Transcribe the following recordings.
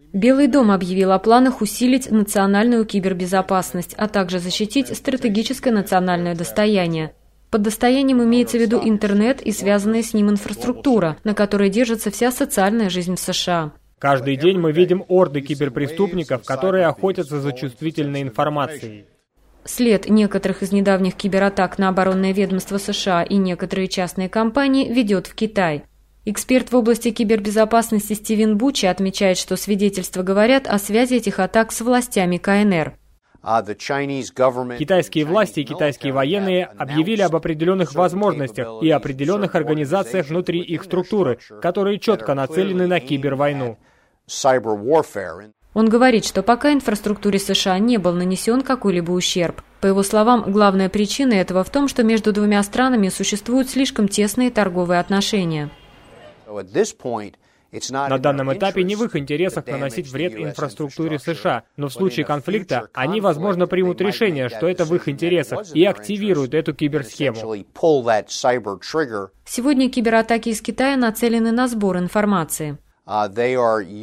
Белый дом объявил о планах усилить национальную кибербезопасность, а также защитить стратегическое национальное достояние. Под достоянием имеется в виду интернет и связанная с ним инфраструктура, на которой держится вся социальная жизнь в США. Каждый день мы видим орды киберпреступников, которые охотятся за чувствительной информацией. След некоторых из недавних кибератак на оборонное ведомство США и некоторые частные компании ведет в Китай. Эксперт в области кибербезопасности Стивен Бучи отмечает, что свидетельства говорят о связи этих атак с властями КНР. Китайские власти и китайские военные объявили об определенных возможностях и определенных организациях внутри их структуры, которые четко нацелены на кибервойну. Он говорит, что пока инфраструктуре США не был нанесен какой-либо ущерб. По его словам, главная причина этого в том, что между двумя странами существуют слишком тесные торговые отношения. На данном этапе не в их интересах наносить вред инфраструктуре США, но в случае конфликта они, возможно, примут решение, что это в их интересах, и активируют эту киберсхему. Сегодня кибератаки из Китая нацелены на сбор информации. Они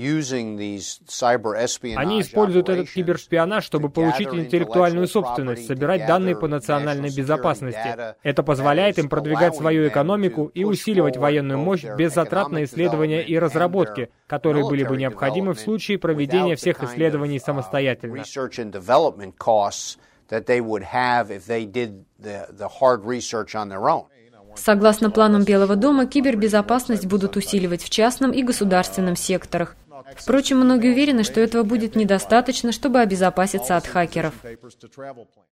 используют этот кибершпионаж, чтобы получить интеллектуальную собственность, собирать данные по национальной безопасности. Это позволяет им продвигать свою экономику и усиливать военную мощь без затрат на исследования и разработки, которые были бы необходимы в случае проведения всех исследований самостоятельно. Согласно планам Белого дома, кибербезопасность будут усиливать в частном и государственном секторах. Впрочем, многие уверены, что этого будет недостаточно, чтобы обезопаситься от хакеров.